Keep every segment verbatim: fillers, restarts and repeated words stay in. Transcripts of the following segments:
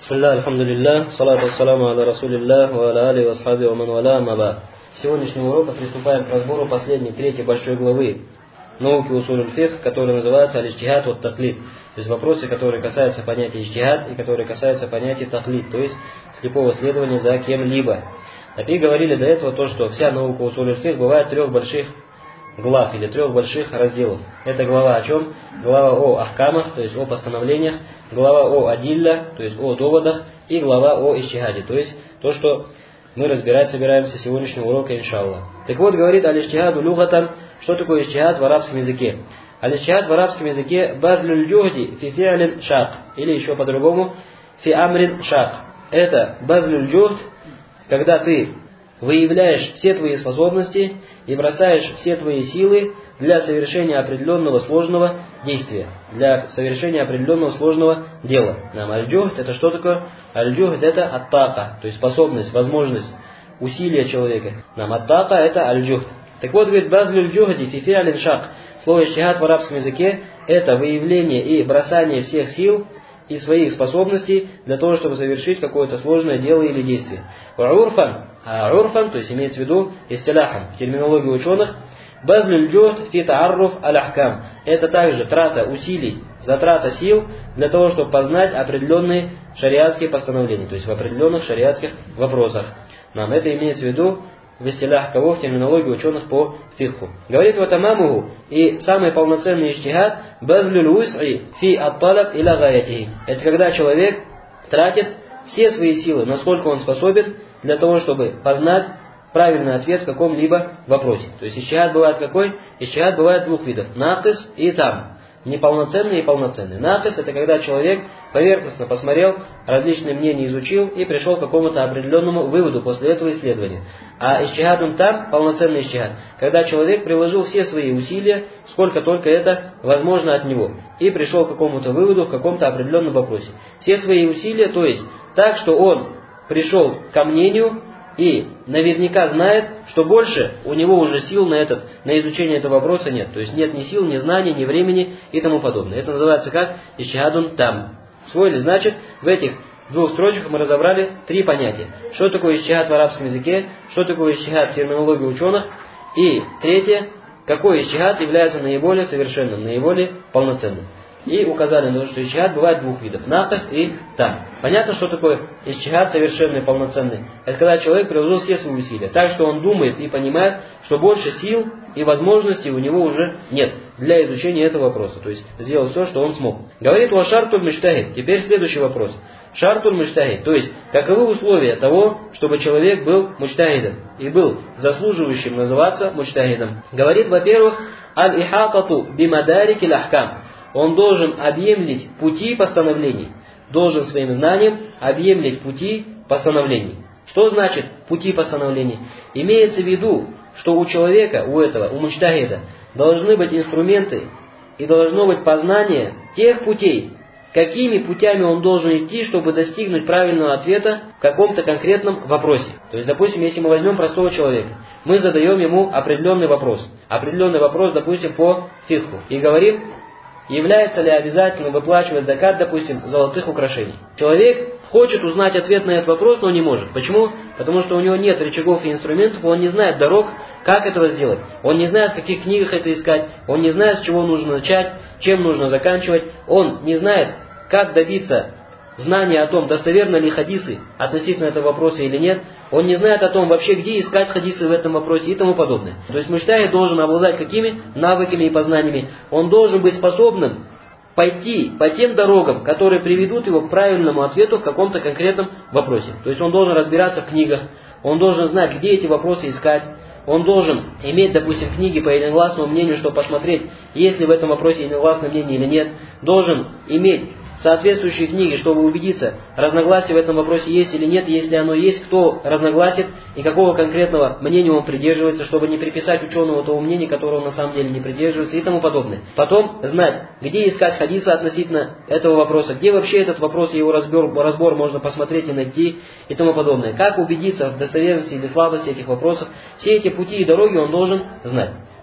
Бисмилля, альхамдулилля, салату ассаламу аля расулилля, ва аля али ва асхаби ва ман валя, амма ба'д. С сегодняшнего урока приступаем к разбору последней, третьей большой главы науки усуль фикх, которая называется аль-иджтихад ва таклид. То есть вопросы, которые касаются понятия иджтихад и которые касаются понятия таклид, то есть слепого следования за кем-либо. И говорили до этого то, что вся наука усуль фикх бывает трех больших глав или трех больших разделов. Это глава о чем? Глава о ахкамах, то есть о постановлениях, глава о адилля, то есть о доводах, и глава о иджтихаде, то есть то, что мы разбирать собираемся сегодняшнего урока, иншаллах. Так вот, говорит аль-иджтихаду люгатан, что такое иджтихад в арабском языке. Аль-иджтихад в арабском языке базлюль джухди фи фи'лин шак, или еще по-другому фи амрин шак. Это базлюль джухд, когда ты выявляешь все твои способности и бросаешь все твои силы для совершения определенного сложного действия, для совершения определенного сложного дела. Нам аль-джухд это что такое? Аль-джухд это аттака, то есть способность, возможность, усилие человека. Нам аттака это аль-джухд. Так вот, говорит, базлюль джухди фи фи'лин шак. Слово иджтихад в арабском языке это выявление и бросание всех сил и своих способностей для того, чтобы совершить какое-то сложное дело или действие. Урфан, а урфан, то есть имеется в виду истиляхан, в терминологии ученых, базлюль джухд фи таарруф аль-ахкам. Это также трата усилий, затрата сил для того, чтобы познать определенные шариатские постановления, то есть в определенных шариатских вопросах. Нам это имеется в виду в истилях кого, в терминологии ученых по фикху. Говорит вот амамуху, и самый полноценный иджтихад базлюль ус'и фи ат-талаб иля гаятихи. Это когда человек тратит все свои силы, насколько он способен, для того, чтобы познать правильный ответ в каком-либо вопросе. То есть иджтихад бывает какой? Иджтихад бывает двух видов: накис и там. Неполноценный и полноценный. Накис это когда человек поверхностно посмотрел, различные мнения изучил и пришел к какому-то определенному выводу после этого исследования. А иджтихадун там, полноценный иджтихад, когда человек приложил все свои усилия, сколько только это возможно от него, и пришел к какому-то выводу в каком-то определенном вопросе. Все свои усилия, то есть так, что он пришел ко мнению и наверняка знает, что больше у него уже сил на, этот, на изучение этого вопроса нет. То есть нет ни сил, ни знаний, ни времени и тому подобное. Это называется как иджтихадун там. Усвоили? Значит, в этих двух строчках мы разобрали три понятия. Что такое иджтихад в арабском языке, что такое иджтихад в терминологии ученых, и третье, какой иджтихад является наиболее совершенным, наиболее полноценным. И указали на то, что иджтихад бывает двух видов: накис и там. Понятно, что такое иджтихад совершенный, полноценный? Это когда человек приложил все свои усилия, так что он думает и понимает, что больше сил и возможностей у него уже нет для изучения этого вопроса. То есть сделал все, что он смог. Говорит ва шартуль муджтахид. Теперь следующий вопрос. Шартуль муджтахид, то есть каковы условия того, чтобы человек был муджтахидом и был заслуживающим называться муджтахидом. Говорит, во-первых, аль-ихатату бимадарикиль ахкам. Он должен объемлить пути постановлений, должен своим знанием объемлить пути постановлений. Что значит пути постановлений? Имеется в виду, что у человека, у этого, у муджтахида должны быть инструменты и должно быть познание тех путей, какими путями он должен идти, чтобы достигнуть правильного ответа в каком-то конкретном вопросе. То есть, допустим, если мы возьмем простого человека, мы задаем ему определенный вопрос. Определенный вопрос, допустим, по фикху. И говорим, является ли обязательно выплачивать закат, допустим, золотых украшений. Человек хочет узнать ответ на этот вопрос, но не может. Почему? Потому что у него нет рычагов и инструментов, он не знает дорог, как этого сделать. Он не знает, в каких книгах это искать, он не знает, с чего нужно начать, чем нужно заканчивать, он не знает, как добиться знания о том, достоверны ли хадисы относительно этого вопроса или нет. Он не знает о том, вообще где искать хадисы в этом вопросе и тому подобное. То есть муджтахид должен обладать какими навыками и познаниями? Он должен быть способным пойти по тем дорогам, которые приведут его к правильному ответу в каком-то конкретном вопросе. То есть он должен разбираться в книгах, он должен знать, где эти вопросы искать. Он должен иметь, допустим, книги по единогласному мнению, чтобы посмотреть, есть ли в этом вопросе единогласное мнение или нет. Должен иметь соответствующие книги, чтобы убедиться, разногласия в этом вопросе есть или нет, если оно есть, кто разногласит и какого конкретного мнения он придерживается, чтобы не приписать ученому того мнения, которого он на самом деле не придерживается и тому подобное. Потом знать, где искать хадисы относительно этого вопроса, где вообще этот вопрос и его разбор, разбор можно посмотреть и найти и тому подобное. Как убедиться в достоверности или слабости этих вопросов. Все эти пути и дороги он должен знать.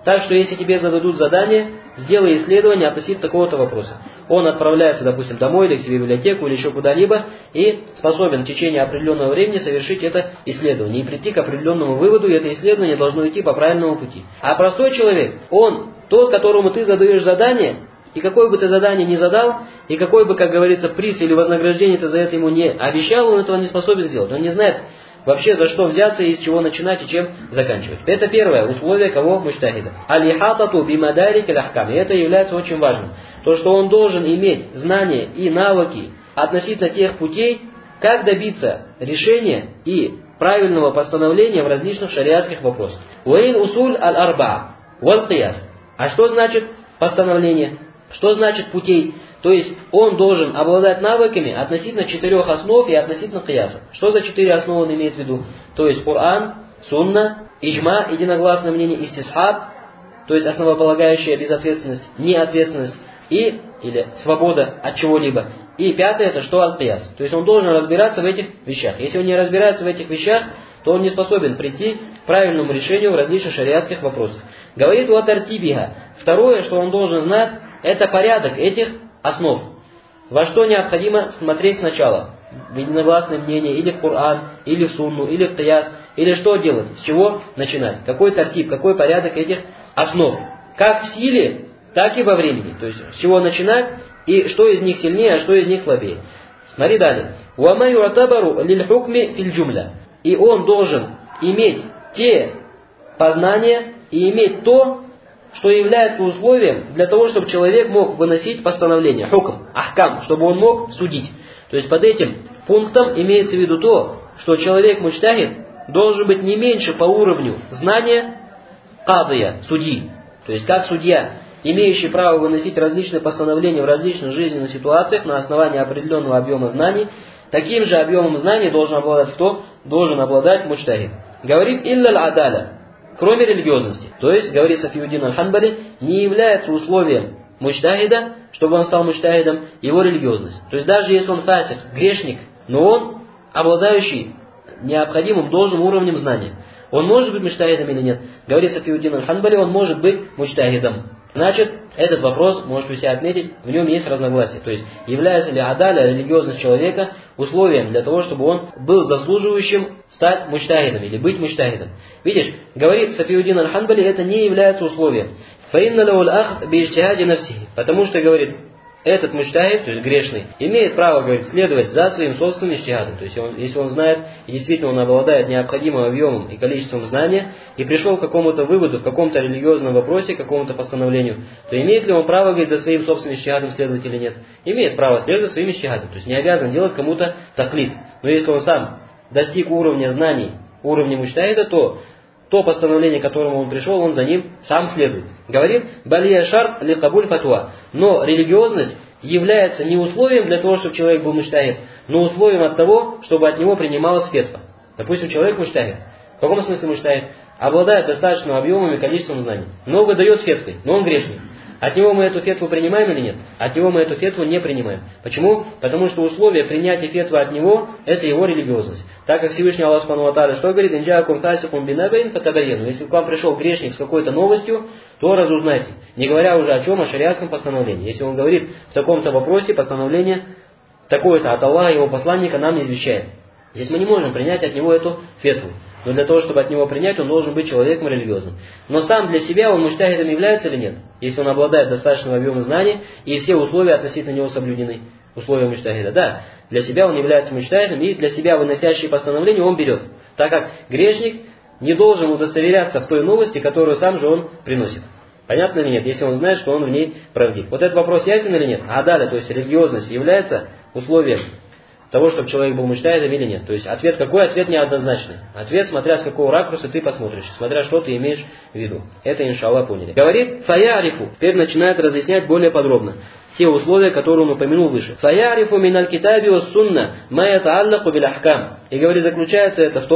Так что если тебе зададут задание, сделай исследование относительно такого-то вопроса. Он отправляется, допустим, домой или к себе в библиотеку или еще куда-либо и способен в течение определенного времени совершить это исследование и прийти к определенному выводу, и это исследование должно идти по правильному пути. А простой человек, он, тот, которому ты задаешь задание, и какое бы ты задание ни задал, и какой бы, как говорится, приз или вознаграждение ты за это ему не обещал, он этого не способен сделать. Он не знает вообще за что взяться и с чего начинать и чем заканчивать. Это первое условие кого? Муджтахида. Аль-ихатату бимадарик аль-ахкам. И это является очень важным. То, что он должен иметь знания и навыки относительно тех путей, как добиться решения и правильного постановления в различных шариатских вопросах. Уэйн усуль аль-арба валь кияс. А что значит постановление? Что значит путей? То есть он должен обладать навыками относительно четырех основ и относительно кияса. Что за четыре основы он имеет в виду? То есть Коран, Сунна, Иджма, единогласное мнение, истисхаб, то есть основополагающая безответственность, неответственность и или свобода от чего-либо. И пятое, это что? Аль-кияс. То есть он должен разбираться в этих вещах. Если он не разбирается в этих вещах, то он не способен прийти к правильному решению в различных шариатских вопросах. Говорит вот артибиха. Второе, что он должен знать, это порядок этих основ. Во что необходимо смотреть сначала? В единогласное мнение, или в Коран, или в Сунну, или в Кияс, или что делать? С чего начинать? Какой тартиб, какой порядок этих основ? Как в силе, так и во времени. То есть с чего начинать, и что из них сильнее, а что из них слабее. Смотри далее. وَمَا يُعْتَبَرُ لِلْحُكْمِ فِي الْجُمْلَةِ. И он должен иметь те познания и иметь то, что является условием для того, чтобы человек мог выносить постановление, хукм, ахкам, чтобы он мог судить. То есть под этим пунктом имеется в виду то, что человек муджтахид должен быть не меньше по уровню знания кадия, судьи. То есть как судья, имеющий право выносить различные постановления в различных жизненных ситуациях на основании определенного объема знаний, таким же объемом знаний должен обладать кто? Должен обладать муджтахид. Говорит илляль адаля. Кроме религиозности. То есть, говорит Сафиуддин аль-Ханбали, не является условием муджтахида, чтобы он стал муджтахидом, его религиозность. То есть, даже если он фасик, грешник, но он обладающий необходимым должным уровнем знания. Он может быть муджтахидом или нет? Говорит Сафиуддин аль-Ханбали, он может быть муджтахидом. Значит, этот вопрос, можете себе отметить, в нем есть разногласия. То есть, является ли адаля, религиозность человека, условием для того, чтобы он был заслуживающим стать муджтахидом или быть муджтахидом. Видишь, говорит Сафиуддин аль-Ханбали, это не является условием. فَإِنَّ لَهُ الْأَخْذ بِإِجْتِهَادِ نَفْسِهِ. Потому что, говорит, этот муджтахид, то есть грешный, имеет право, говорит, следовать за своим собственным иджтихадом. То есть, он, если он знает, и действительно он обладает необходимым объемом и количеством знания, и пришел к какому-то выводу, в каком-то религиозном вопросе, к какому-то постановлению, то имеет ли он право, говорит, за своим собственным иджтихадом следовать или нет? Имеет право следовать за своим иджтихадом. То есть, не обязан делать кому-то таклид. Но если он сам достиг уровня знаний, уровня муджтахида, то то постановление, к которому он пришел, он за ним сам следует. Говорит, балия шарт ли кабуль фатуа. Но религиозность является не условием для того, чтобы человек был муджтахид, но условием от того, чтобы от него принималась фетва. Допустим, человек муджтахид. В каком смысле муджтахид? Обладает достаточным объемом и количеством знаний. Но выдает фетвы, но он грешник. От него мы эту фетву принимаем или нет? От него мы эту фетву не принимаем. Почему? Потому что условие принятия фетвы от него – это его религиозность. Так как Всевышний Аллах Субхану ва Тааля что говорит? «Инджаакум хасикум бинабаин фатабайяну». Если к вам пришел грешник с какой-то новостью, то разузнайте. Не говоря уже о чем? О шариатском постановлении. Если он говорит в таком-то вопросе, постановление такое-то от Аллаха и его посланника нам извещает. Здесь мы не можем принять от него эту фетву. Но для того, чтобы от него принять, он должен быть человеком религиозным. Но сам для себя он муджтахидом является или нет? Если он обладает достаточным объемом знаний, и все условия относительно него соблюдены. Условия муджтахида. Да, для себя он является муджтахидом, и для себя выносящие постановления он берет. Так как грешник не должен удостоверяться в той новости, которую сам же он приносит. Понятно или нет? Если он знает, что он в ней правдив. Вот этот вопрос ясен или нет? А далее, то есть религиозность является условием того, чтобы человек был муджтахидом или нет. То есть ответ какой? Ответ неоднозначный. Ответ, смотря с какого ракурса ты посмотришь, смотря что ты имеешь в виду. Это, иншаллах, поняли. Говорит, фаярифу. Теперь начинает разъяснять более подробно те условия, которые он упомянул выше. Фаярифу миналь китаби ва сунна ма ятааллаку бил ахкам. И говорит, заключается это в том,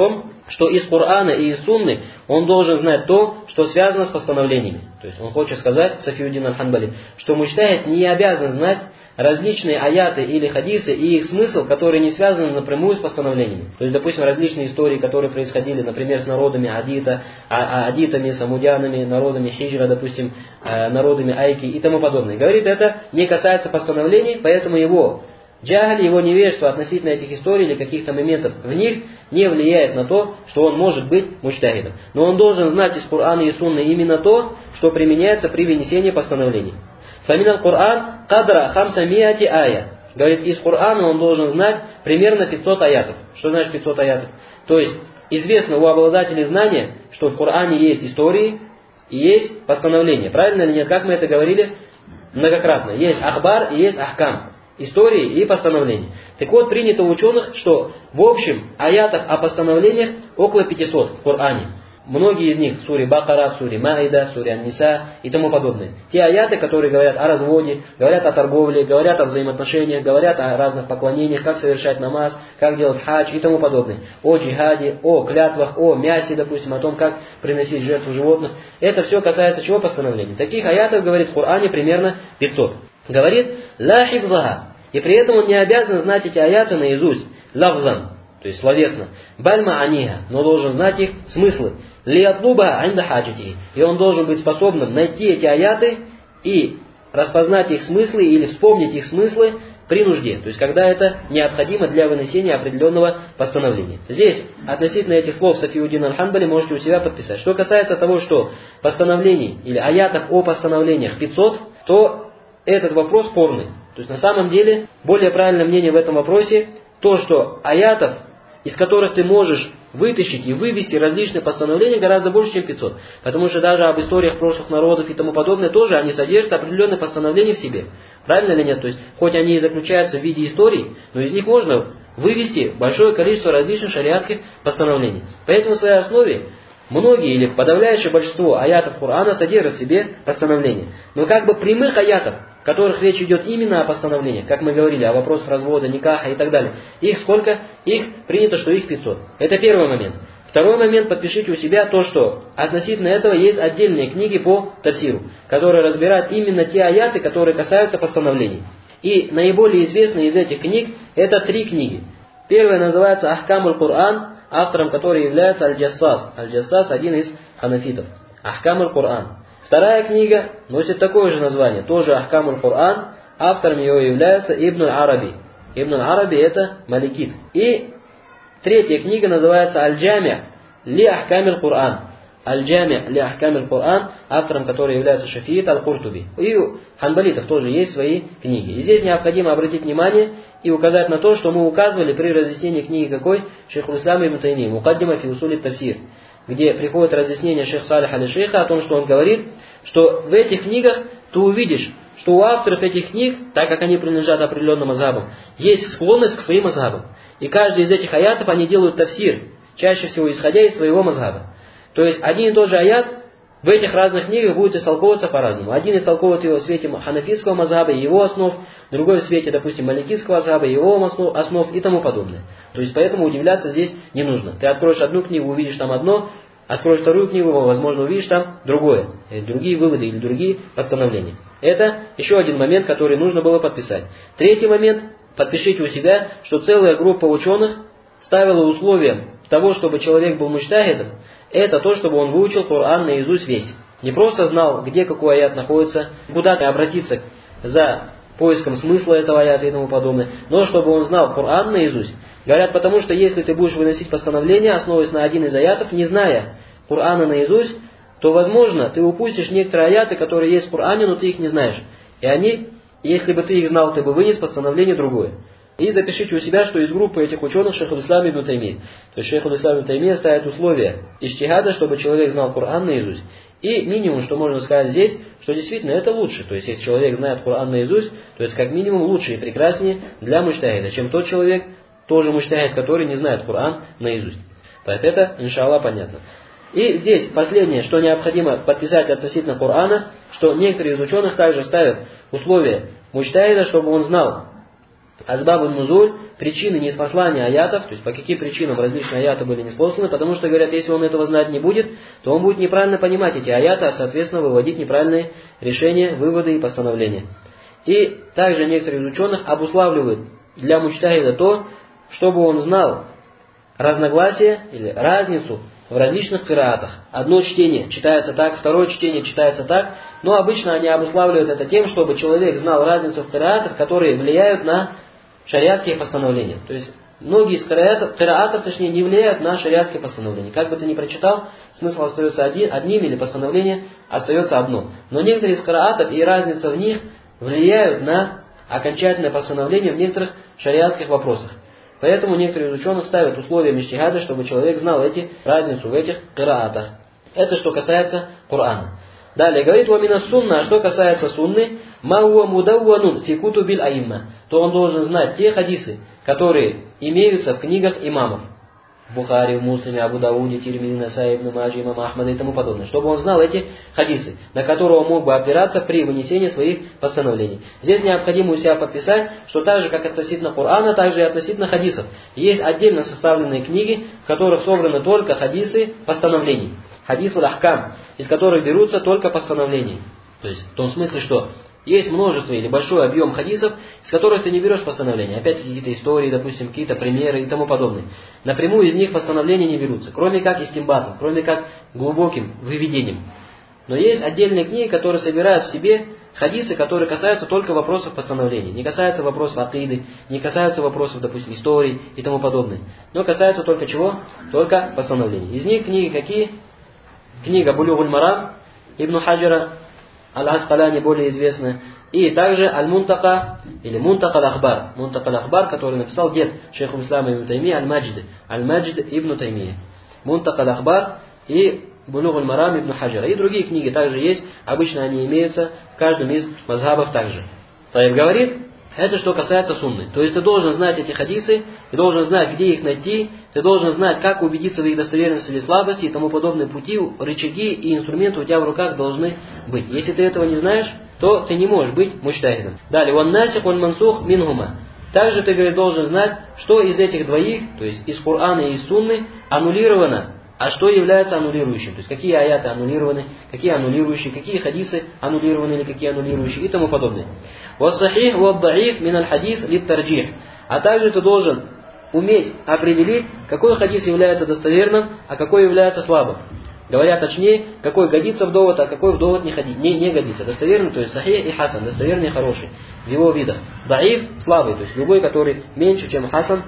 что из Корана и из Сунны он должен знать то, что связано с постановлениями. То есть он хочет сказать, Сафиуддин аль-Ханбали, что муджтахид не обязан знать различные аяты или хадисы и их смысл, которые не связаны напрямую с постановлениями. То есть, допустим, различные истории, которые происходили, например, с народами Адита, а, адитами, самудянами, народами Хиджра, допустим, народами Айки и тому подобное. Говорит, это не касается постановлений, поэтому его джахаль, его невежество относительно этих историй или каких-то моментов в них не влияет на то, что он может быть муджтахидом. Но он должен знать из Корана и Сунны именно то, что применяется при вынесении постановлений. Фаминал Коран кадра хамсамияти ая. Говорит, из Корана он должен знать примерно пятьсот аятов. Что значит пятьсот аятов? То есть, известно у обладателей знания, что в Коране есть истории и есть постановления. Правильно или нет? Как мы это говорили многократно. Есть ахбар и есть ахкам. Истории и постановления. Так вот, принято у ученых, что в общем аятов о постановлениях около пятисот в Коране. Многие из них в суре Бакара, в суре Маида, в суре Ан-Ниса и тому подобное. Те аяты, которые говорят о разводе, говорят о торговле, говорят о взаимоотношениях, говорят о разных поклонениях, как совершать намаз, как делать хадж и тому подобное. О джихаде, о клятвах, о мясе, допустим, о том, как приносить жертву животных. Это все касается чего постановлений. Таких аятов, говорит в Коране, примерно пятьсот. Говорит, ла хифзаха. И при этом он не обязан знать эти аяты наизусть. Лавзан, то есть словесно. Бальма аниха, но должен знать их смыслы. Лиатлуба анда хаджити. И он должен быть способным найти эти аяты и распознать их смыслы или вспомнить их смыслы при нужде. То есть, когда это необходимо для вынесения определенного постановления. Здесь, относительно этих слов Сафиуддин аль-Ханбали, можете у себя подписать. Что касается того, что постановлений или аятов о постановлениях пятьсот, то этот вопрос спорный. То есть, на самом деле, более правильное мнение в этом вопросе, то, что аятов, из которых ты можешь вытащить и вывести различные постановления, гораздо больше, чем пятьсот. Потому что даже об историях прошлых народов и тому подобное тоже они содержат определенные постановления в себе. Правильно или нет? То есть, хоть они и заключаются в виде историй, но из них можно вывести большое количество различных шариатских постановлений. Поэтому в своей основе многие или подавляющее большинство аятов Корана содержат в себе постановления. Но как бы прямых аятов, в которых речь идет именно о постановлениях, как мы говорили, о вопросах развода, никаха и так далее. Их сколько? Их принято, что их пятьсот. Это первый момент. Второй момент, подпишите у себя то, что относительно этого есть отдельные книги по тафсиру, которые разбирают именно те аяты, которые касаются постановлений. И наиболее известные из этих книг это три книги. Первая называется Ахкамуль Кур'ан, автором которой является Аль-Джассас. Аль-Джассас один из ханафитов. Ахкамуль Кур'ан. Вторая книга носит такое же название, тоже Ахкамуль Кур'ан, автором ее является Ибн Араби. Ибн Араби это маликит. И третья книга называется Аль-Джами' ли Ахкамиль Кур'ан. Аль-Джами' ли Ахкамиль Кур'ан, автором которой является Шафиит Аль-Куртуби. И у ханбалитов тоже есть свои книги. И здесь необходимо обратить внимание и указать на то, что мы указывали при разъяснении книги какой? Шейхуль Ислам ибн Тайми, Мукаддима фи усули тафсир, где приходит разъяснение шейх Салих аль-Шейха о том, что он говорит, что в этих книгах ты увидишь, что у авторов этих книг, так как они принадлежат определенным мазхабам, есть склонность к своим мазхабам. И каждый из этих аятов они делают тафсир, чаще всего исходя из своего мазхаба. То есть один и тот же аят в этих разных книгах будет истолковываться по-разному. Один истолковывает его в свете ханафитского мазхаба и его основ, другой в свете, допустим, маликитского мазхаба и его основ и тому подобное. То есть поэтому удивляться здесь не нужно. Ты откроешь одну книгу, увидишь там одно, откроешь вторую книгу, возможно, увидишь там другое, или другие выводы или другие постановления. Это еще один момент, который нужно было подписать. Третий момент, подпишите у себя, что целая группа ученых ставила условием того, чтобы человек был муджтахидом, это то, чтобы он выучил Коран наизусть весь. Не просто знал, где какой аят находится, куда-то обратиться за поиском смысла этого аята и тому подобное, но чтобы он знал Коран наизусть. Говорят, потому что если ты будешь выносить постановление, основываясь на один из аятов, не зная Корана наизусть, то, возможно, ты упустишь некоторые аяты, которые есть в Коране, но ты их не знаешь. И они, если бы ты их знал, ты бы вынес постановление другое. И запишите у себя, что из группы этих ученых Шейхуль Ислам ибн Тайми. То есть Шейхуль Ислам ибн Тайми ставит условия иджтихада, чтобы человек знал Коран наизусть. И минимум, что можно сказать здесь, что действительно это лучше. То есть если человек знает Коран наизусть, то это как минимум лучше и прекраснее для муджтахида, чем тот человек, тоже муджтахид, который не знает Коран наизусть. Так это, иншаллах, понятно. И здесь последнее, что необходимо подписать относительно Корана, что некоторые из ученых также ставят условия муджтахида, чтобы он знал Азбабун нузуль, причины ниспослания аятов, то есть по каким причинам различные аяты были ниспосланы, потому что, говорят, если он этого знать не будет, то он будет неправильно понимать эти аяты, а соответственно выводить неправильные решения, выводы и постановления. И также некоторые из ученых обуславливают для муджтахида то, чтобы он знал разногласие или разницу в различных кираатах. Одно чтение читается так, второе чтение читается так, но обычно они обуславливают это тем, чтобы человек знал разницу в кираатах, которые влияют на шариатские постановления. То есть многие из кираатов, кираатов, точнее, не влияют на шариатские постановления. Как бы ты ни прочитал, смысл остается один, одним или постановление остается одно. Но некоторые из кираатов и разница в них влияют на окончательное постановление в некоторых шариатских вопросах. Поэтому некоторые из ученых ставят условия иджтихада, чтобы человек знал эти, разницу в этих кираатах. Это что касается Корана. Далее говорит «Вамина сунна», а что касается сунны, «Мауа мудауанун фи кутубиль аимма», то он должен знать те хадисы, которые имеются в книгах имамов. В Бухари, в Муслиме, Абу Дауде, Тирмизи, Насаи, Ибн Маджи, имама Ахмада и тому подобное. Чтобы он знал эти хадисы, на которые он мог бы опираться при вынесении своих постановлений. Здесь необходимо у себя подписать, что так же, как относительно Корана, так же и относительно хадисов. Есть отдельно составленные книги, в которых собраны только хадисы постановлений. Хадисуль ахкам, из которых берутся только постановления. То есть в том смысле, что есть множество или большой объем хадисов, из которых ты не берешь постановления. Опять-таки какие-то истории, допустим, какие-то примеры и тому подобное. Напрямую из них постановления не берутся, кроме как истимбатом, кроме как глубоким выведением. Но есть отдельные книги, которые собирают в себе хадисы, которые касаются только вопросов постановлений. Не касаются вопросов акиды, не касаются вопросов, допустим, истории и тому подобное. Но касаются только чего? Только постановлений. Из них книги какие? Книга Булюгуль Марам Ибн Хаджара Аль-Аскаляни, более известная. И также Аль-Мунтака или Мунтака Аль-Ахбар. Мунтака Аль-Ахбар, который написал дед шейху Ислама Ибн Таймии Аль-Маджид. Аль-Маджид Ибн Таймии. Мунтака Аль-Ахбар и Булюгуль Марам Ибн Хаджара. И другие книги также есть. Обычно они имеются в каждом из мазхабов также. Таиб говорит, это что касается сунны. То есть ты должен знать эти хадисы, ты должен знать, где их найти, ты должен знать, как убедиться в их достоверности или слабости и тому подобные пути, рычаги и инструменты у тебя в руках должны быть. Если ты этого не знаешь, то ты не можешь быть муджтахидом. Далее, ван насих ван мансух мингума. Также ты, говорит, должен знать, что из этих двоих, то есть из Корана и из Сунны, аннулировано, а что является аннулирующим. То есть какие аяты аннулированы, какие аннулирующие, какие хадисы аннулированы или какие аннулирующие и тому подобное. وَالصَّحِيحُ وَالضَّعِيفُ مِنَ الْحَدِيثِ لِلتَّرْجِيحِ. А также ты должен уметь определить, какой хадис является достоверным, а какой является слабым. Говоря точнее, какой годится в довод, а какой в довод не, ходи, не, не годится. Достоверный, то есть сахих и хасан, достоверный и хороший в его видах. Даиф, слабый, то есть любой, который меньше, чем хасан,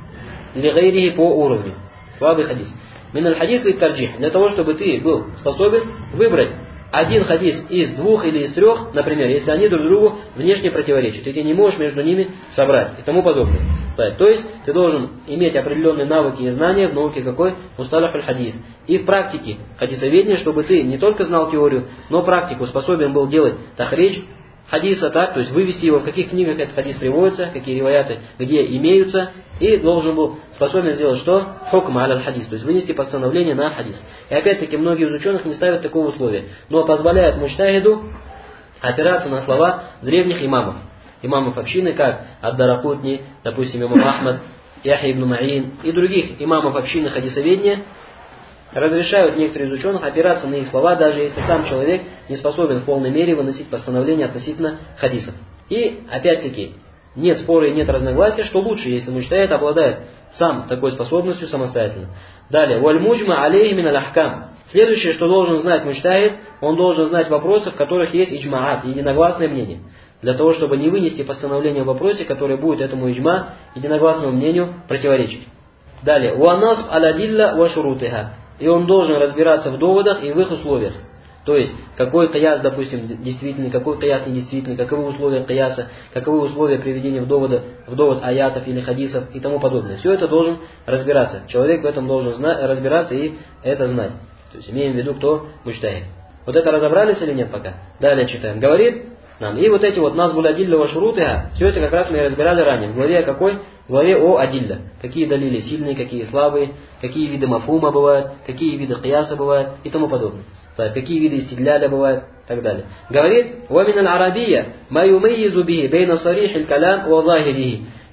лигайрихи по уровню. Слабый хадис. Мин аль-хадис лит-тарджих. Для того, чтобы ты был способен выбрать один хадис из двух или из трех, например, если они друг другу внешне противоречат, и ты не можешь между ними собрать и тому подобное. То есть ты должен иметь определенные навыки и знания в науке какой? Мусталах аль-хадис. И в практике хадисоведения, чтобы ты не только знал теорию, но практику способен был делать тахридж хадиса, так, то есть вывести его, в каких книгах этот хадис приводится, какие риваяты, где имеются, и должен был способен сделать что? Хукм аль-хадис, то есть вынести постановление на хадис. И опять-таки многие из ученых не ставят такого условия, но позволяют муджтахиду опираться на слова древних имамов. Имамов общины, как Ад-Даракутни, допустим, имам Ахмад, Яхья ибн Ма'ин и других имамов общины хадисоведения, разрешают некоторые из ученых опираться на их слова, даже если сам человек не способен в полной мере выносить постановления относительно хадисов. И, опять-таки, нет спора и нет разногласия, что лучше, если муджтахид обладает сам такой способностью самостоятельно. Далее, «Валь-муджма алейхи мин аль-ахкам». Следующее, что должен знать муджтахид, он должен знать вопросы, в которых есть иджмаат, единогласное мнение. Для того, чтобы не вынести постановление в вопросе, которое будет этому иджма, единогласному мнению, противоречить. Далее, «Уанасб аладилля ва шурутиха». И он должен разбираться в доводах и в их условиях. То есть, какой кияс, допустим, действительный, какой кияс недействительный, каковы условия кияса, каковы условия приведения в, доводы, в довод аятов или хадисов и тому подобное. Все это должен разбираться. Человек в этом должен зна- разбираться и это знать. То есть, имеем в виду, кто муджтахид. Вот это разобрались или нет пока? Далее читаем. Говорит нам. И вот эти вот назбуль адилля ва шурутиха, все это как раз мы и разбирали ранее. В главе какой? В главе о адилля. Какие далили сильные, какие слабые, какие виды мафума бывают, какие виды кияса бывают и тому подобное. Так, какие виды истидляля бывают и так далее. Говорит, وَمِنَ الْعَرَبِيَّةِ مَا يُمَيِّزُ بِهِ بَيْنَ صَرِيحِ الْكَلَامِ وَظَاهِرِهِ.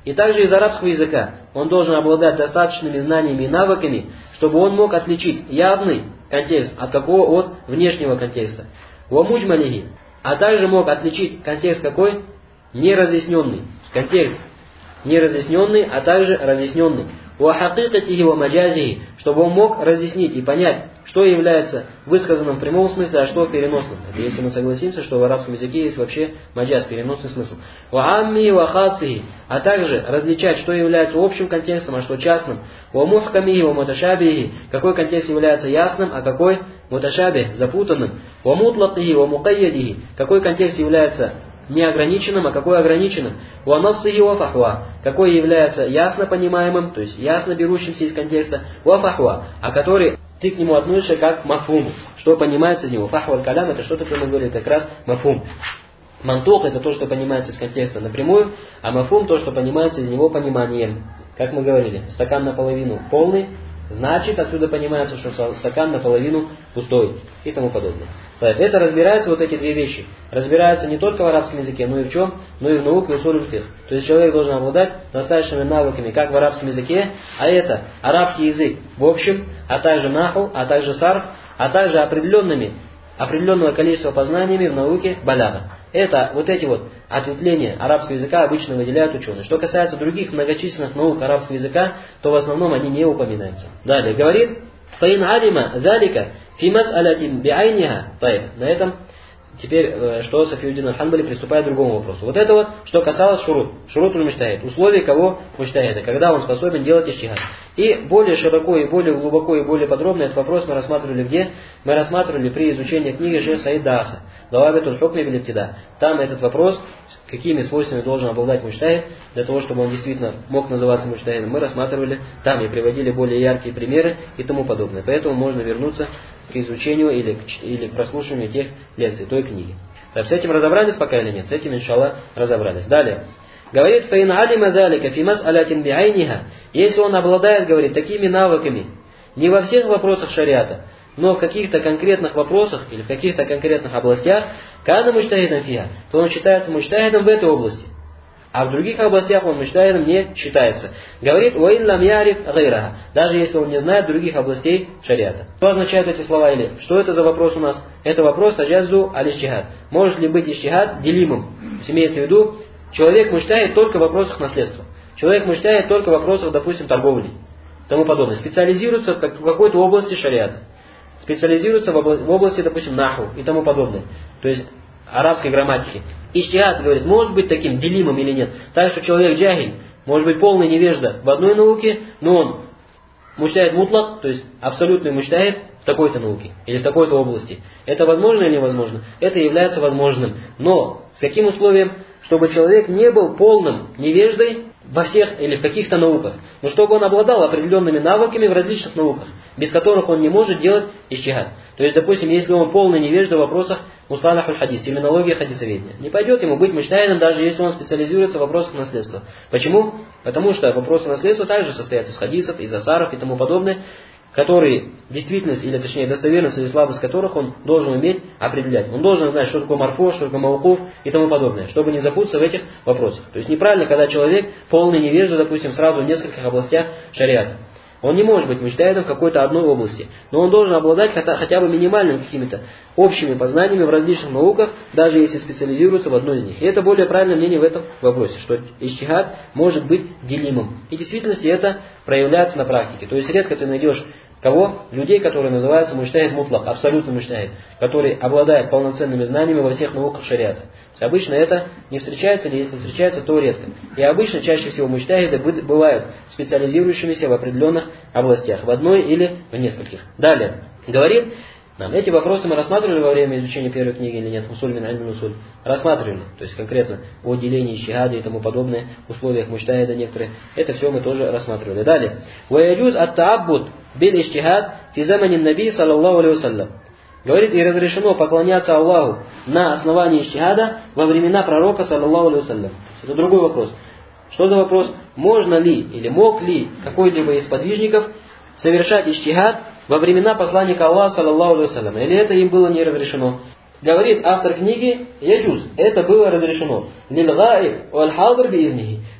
И также из арабского языка он должен обладать достаточными знаниями и навыками, чтобы он мог отличить явный контекст от какого от внешнего контекста. Ва муджмалихи, а также мог отличить контекст какой? Неразъясненный. Контекст неразъясненный, а также разъясненный. Ва хакикатихи ва маджазихи, чтобы он мог разъяснить и понять, что является высказанным в прямом смысле, а что в переносном. Это если мы согласимся, что в арабском языке есть вообще маджаз, переносный смысл. Ва амми ва хасихи, а также различать, что является общим контекстом, а что частным. Ва мухкамихи ва муташабихи, какой контекст является ясным, а какой муташабих, запутанным. Ва мутлакихи ва мукайядихи, какой контекст является неограниченным, а какой ограниченным. Ва нассихи ва фахва, какой является ясно понимаемым, то есть ясно берущимся из контекста. Ва фахва, а который ты к нему относишься как к мафхуму, что понимается из него. Фахва аль-калям, это что такое, мы говорили, как раз мафхум. Мантук — это то, что понимается из контекста напрямую, а мафхум — то, что понимается из него пониманием. Как мы говорили, стакан наполовину полный, значит, отсюда понимается, что стакан наполовину пустой и тому подобное. Это разбирается, вот эти две вещи. Разбираются не только в арабском языке, но и в чем? Но и в науке усуль аль-фих. То есть человек должен обладать достаточными навыками, как в арабском языке, а это арабский язык в общем, а также наху, а также сарф, а также определенными, определенного количества познаниями в науке баляга. Это вот эти вот ответвления арабского языка обычно выделяют ученые. Что касается других многочисленных наук арабского языка, то в основном они не упоминаются. Далее говорит: «Фаин алима залика фи мас'алатин би'айниха». На этом теперь, что Сафиуддин аль-Ханбали приступает к другому вопросу. Вот это вот, что касалось шурут. Шурутуль муджтахид. Условия кого? Муджтахида. Когда он способен делать иджтихад. И более широко, и более глубоко, и более подробно этот вопрос мы рассматривали где? Мы рассматривали при изучении книги шейха Саида Аса «Давабитуль хукми биль иптида». Там этот вопрос, какими свойствами должен обладать муджтахид, для того, чтобы он действительно мог называться муджтахидом, мы рассматривали там и приводили более яркие примеры и тому подобное. Поэтому можно вернуться к изучению или к, или к прослушиванию тех лекций, той книги. Так, с этим разобрались пока или нет? С этим, иншаллах, разобрались. Далее. Говорит: «Фаин алима залика фи мас'алатин би'айниха». Если он обладает, говорит, такими навыками, не во всех вопросах шариата, но в каких-то конкретных вопросах или в каких-то конкретных областях, кана муджтахидом фиха, то он считается муджтахидом в этой области. А в других областях он муджтахидом не считается. Говорит: «Уин лам яриф гайраха», даже если он не знает других областей шариата. Что означают эти слова или? Что это за вопрос у нас? Это вопрос таджаззу аль-иджтихад. Может ли быть иджтихад делимым? Имеется в виду, человек муджтахид только в вопросах наследства. Человек муджтахид только в вопросах, допустим, торговли и тому подобное. Специализируется в какой-то области шариата. Специализируется в области, допустим, наху и тому подобное. То есть арабской грамматики. Иджтихад, говорит, может быть таким делимым или нет. Так что человек джахиль, может быть полный невежда в одной науке, но он муджтахид мутлак, то есть абсолютный муджтахид в такой-то науке или в такой-то области. Это возможно или невозможно? Это является возможным. Но с каким условием? Чтобы человек не был полным невеждой во всех или в каких-то науках, но чтобы он обладал определенными навыками в различных науках, без которых он не может делать иджтихад. То есть, допустим, если он полный невежда в вопросах мусталах аль-хадис, терминологии хадисоведения, не пойдет ему быть муджтахидом, даже если он специализируется в вопросах наследства. Почему? Потому что вопросы наследства также состоят из хадисов, из асаров и тому подобное, которые действительность, или точнее достоверность или слабость которых он должен уметь определять. Он должен знать, что такое марфу, что такое маукуф и тому подобное, чтобы не запутаться в этих вопросах. То есть неправильно, когда человек полный невежда, допустим, сразу в нескольких областях шариата. Он не может быть муджтахидом в какой-то одной области, но он должен обладать хотя бы минимальными какими-то общими познаниями в различных науках, даже если специализируется в одной из них. И это более правильное мнение в этом вопросе, что иджтихад может быть делимым. И в действительности это проявляется на практике. То есть редко ты найдешь кого? Людей, которые называются муджтахид мутлак, абсолютный муджтахид, который обладает полноценными знаниями во всех науках шариата. Обычно это не встречается, или если встречается, то редко. И обычно чаще всего муджтахиды бывают специализирующимися в определенных областях, в одной или в нескольких. Далее, говорит нам, эти вопросы мы рассматривали во время изучения первой книги или нет, усуль мин аль-мин усуль. Рассматривали, то есть конкретно о делении иджтихада и тому подобное, условиях муджтахида некоторые. Это все мы тоже рассматривали. Далее. «Ваяджуз ат-тааббуд бил иджтихад фи заманин наби саллаллаху алейхи вассалям». Говорит, и разрешено поклоняться Аллаху на основании иджтихада во времена пророка саллаллаху алейхи вассалям. Это другой вопрос. Что за вопрос? Можно ли или мог ли какой-либо из подвижников совершать иджтихад во времена посланника Аллаха саллаллаху алейхи вассалям? Или это им было не разрешено? Говорит автор книги: яджуз, это было разрешено. Лилгаиб валь хадр биизнихи.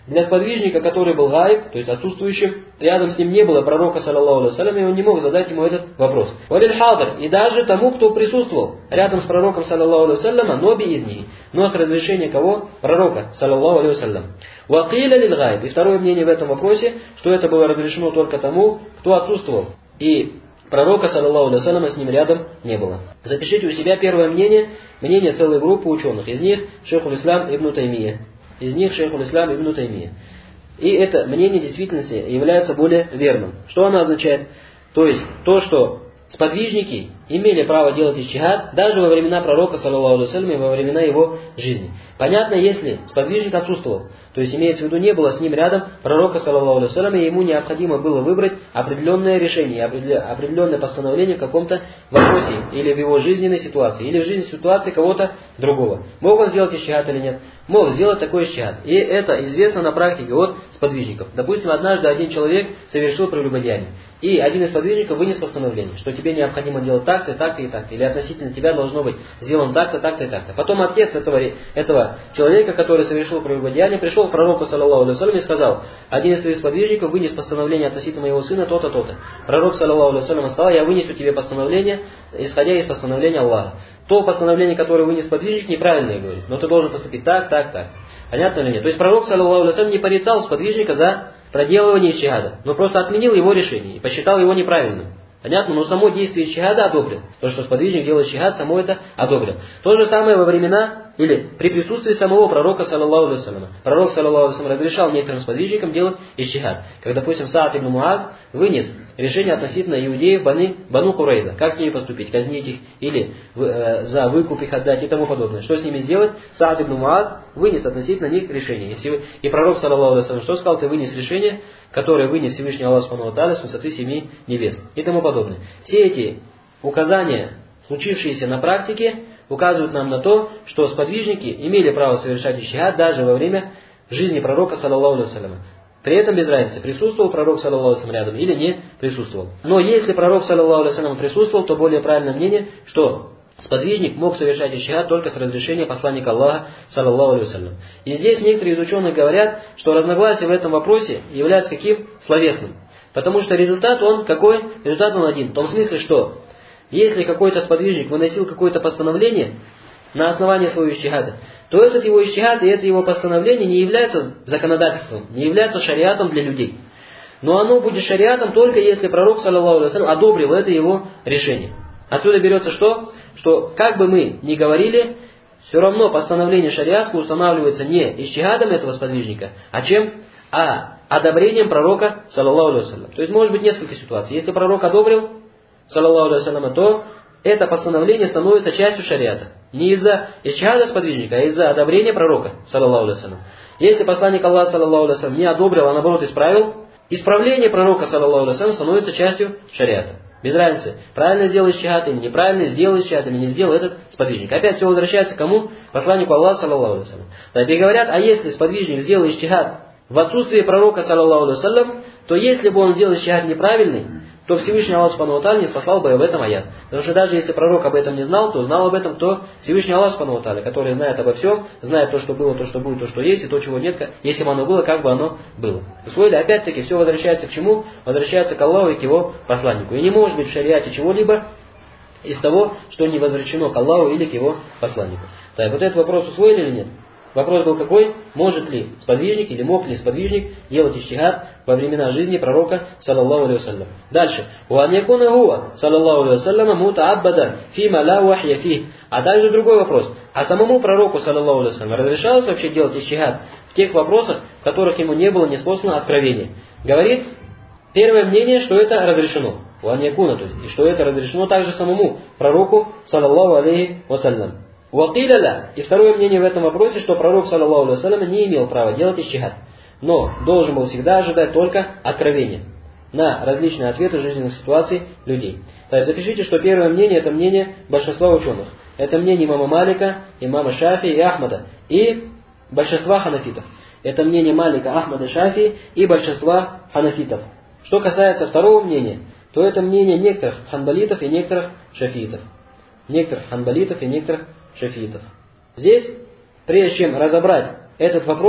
для сподвижника, который был гайб, то есть отсутствующим, рядом с ним не было пророка, саллаллаху алейхи вассалям, и он не мог задать ему этот вопрос. Валиль хадр, и даже тому, кто присутствовал рядом с пророком, саллаллаху алейхи вассалям, но биизни, но с разрешения кого? Пророка, саллаллаху алейхи вассалям. Вакиля лиль гайб, и второе мнение в этом вопросе, что это было разрешено только тому, кто отсутствовал. И пророка, саллаллаху алейхи вассалям, с ним рядом не было. Запишите у себя первое мнение, мнение целой группы ученых. Из них шейхуль ислам ибн Таймия. Из них шейхуль ислам ибн Таймия. И это мнение в действительности является более верным. Что оно означает? То есть, то, что сподвижники имели право делать иджтихад даже во времена пророка, саллаллаху алейхи вассалям, и во времена его жизни. Понятно, если сподвижник отсутствовал, то есть имеется в виду, не было с ним рядом пророка, саллаллаху алейхи вассалям, и ему необходимо было выбрать определенное решение, определенное постановление в каком-то вопросе, или в его жизненной ситуации, или в жизненной ситуации кого-то другого. Мог он сделать иджтихад или нет? Мог сделать такой иджтихад. И это известно на практике от сподвижников. Допустим, однажды один человек совершил прелюбодеяние, и один из сподвижников вынес постановление, что тебе необходимо делать так-то, так-то и так-то, или относительно тебя должно быть сделано так-то, так-то и так-то. Потом отец этого, этого человека, который совершил прелюбодеяние, пришел к пророку, саллаллаху алейхи вассалям, и сказал: один из твоих сподвижников вынес постановление относительно моего сына то-то, то-то. Пророк, саллаллаху алейхи вассалям, сказал: я вынесу тебе постановление, исходя из постановления Аллаха. То постановление, которое вынес сподвижник, неправильное, говорит, но ты должен поступить так, так, так. Понятно или нет? То есть пророк, саллаллаху алейхи вассалям, не порицал сподвижника за проделывание иджтихада, но просто отменил его решение и посчитал его неправильным. Понятно? Но само действие иджтихада одобрил. То, что сподвижник делает иджтихад, само это одобрил. То же самое во времена или при присутствии самого пророка, саллаллаху алейхи вассалям. Пророк, саллаллаху алейхи вассалям, разрешал некоторым сподвижникам делать иджтихад. Как, допустим, Саад ибн Муаз вынес решение относительно иудеев Бани, Бану Курайза. Как с ними поступить? Казнить их или э, за выкуп их отдать и тому подобное. Что с ними сделать? Саад ибн Муаз вынес относительно них решение. Если вы, и пророк, саллаллаху алейхи вассалям, что сказал? Ты вынес решение, которое вынес Всевышний Аллах субхану ва тааля с высоты семи небес. И тому подобное. Все эти указания, случившиеся на практике, указывают нам на то, что сподвижники имели право совершать иджтихад даже во время жизни пророка, саллаллаху алейхи вассалям. При этом без разницы, присутствовал пророк, саллаллаху алейхи вассалям, рядом или не присутствовал. Но если пророк, саллаллаху алейхи вассалям, присутствовал, то более правильное мнение, что сподвижник мог совершать иджтихад только с разрешения посланника Аллаха, саллаллаху алейхи вассалям. И здесь некоторые из ученых говорят, что разногласие в этом вопросе является каким? Словесным. Потому что результат он какой? Результат он один. В том смысле, что если какой-то сподвижник выносил какое-то постановление на основании своего иджтихада, то этот его иджтихад и это его постановление не является законодательством, не является шариатом для людей. Но оно будет шариатом только если пророк, саллаллаху алейхи вассалям, одобрил это его решение. Отсюда берется что? Что как бы мы ни говорили, все равно постановление шариатское устанавливается не иджтихадом этого сподвижника, а чем? А одобрением пророка, саллаллаху алейхи вассалям. То есть может быть несколько ситуаций. Если пророк одобрил, саллаллаху алейхи вассалям, то это постановление становится частью шариата. Не из-за иджтихада сподвижника, а из-за одобрения пророка, саллаллаху алейхи вассалям. Если посланник Аллаха, саллаллаху алейхи вассалям, не одобрил, а наоборот исправил, исправление пророка, саллаллаху алейхи вассалям, становится частью шариата. Без разницы, правильно сделал иджтихад или неправильно, сделал иджтихад или не сделал этот сподвижник. Опять все возвращается к кому? Посланнику Аллаха, саллаллаху алейхи вассалям. Тогда говорят, а если сподвижник сделал иджтихад в отсутствии пророка, саллаллаху алейхи вассалям, то если бы он сделал иджтихад неправильный, то Всевышний Аллах субхану ва тааля не спасал бы об этом аят. Потому что даже если пророк об этом не знал, то знал об этом кто? Всевышний Аллах субхану ва тааля, который знает обо всем, знает то, что было, то, что будет, то, что есть, и то, чего нет, если бы оно было, как бы оно было. Усвоили? Опять-таки, все возвращается к чему? Возвращается к Аллаху и к его посланнику. И не может быть в шариате чего-либо из того, что не возвращено к Аллаху или к его посланнику. Так, вот этот вопрос усвоили или нет? Вопрос был какой? Может ли сподвижник или мог ли сподвижник делать иджтихад во времена жизни пророка, саллаллаху алейхи вассалям? Дальше. «Ва якуна хуа, саллаллаху алейхи вассалям, мутааббадан, фима ла вахья фих». А также другой вопрос. А самому пророку, саллаллаху алейхи вассалям, разрешалось вообще делать иджтихад в тех вопросах, в которых ему не было неспослано откровение? Говорит, первое мнение, что это разрешено. «Ва якуна», то есть, и что это разрешено также самому пророку, саллаллаху алейхи вассалям. Уакиляля. И второе мнение в этом вопросе, что пророк, саллаллаху алейхи вассалям, не имел права делать иджтихад, но должен был всегда ожидать только откровения на различные ответы жизненных ситуаций людей. Так, запишите, что первое мнение – это мнение большинства ученых. Это мнение имама Малика, имама Шафии и Ахмада, и большинства ханафитов. Это мнение Малика, Ахмада, Шафии и большинства ханафитов. Что касается второго мнения, то это мнение некоторых ханбалитов и некоторых шафиитов. Некоторых ханбалитов и некоторых шафиитов. Здесь, прежде чем разобрать этот вопрос,